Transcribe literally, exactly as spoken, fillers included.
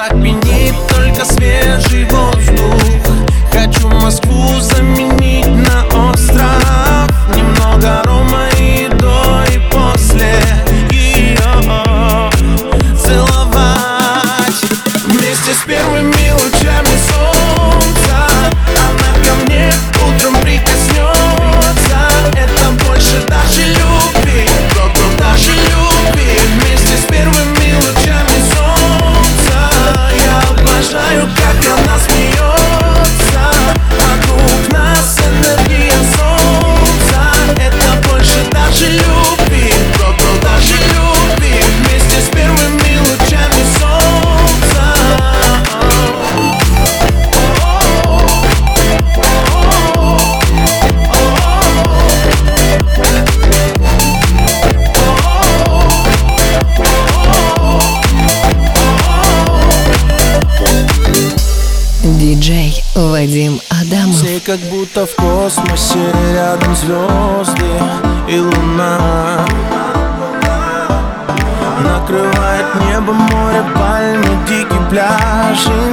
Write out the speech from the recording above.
так пьянит только свежий воздух. Хочу Москву заменить на остров. Немного рома и до, и после ее целовать. Вместе с первыми лучами солнца она ко мне утром прикоснется. Это больше даже любви, даже любви. Вместе с первыми лучами солнца я обожаю, как она смеется. Вокруг нас энергия солнца. Это больше даже любви, даже любви. Вместе с первыми лучами солнца. Диджей Вадим Адамов. Все как будто в космосе, рядом звезды и луна. Накрывает небо, море, пальмы, дикий пляж и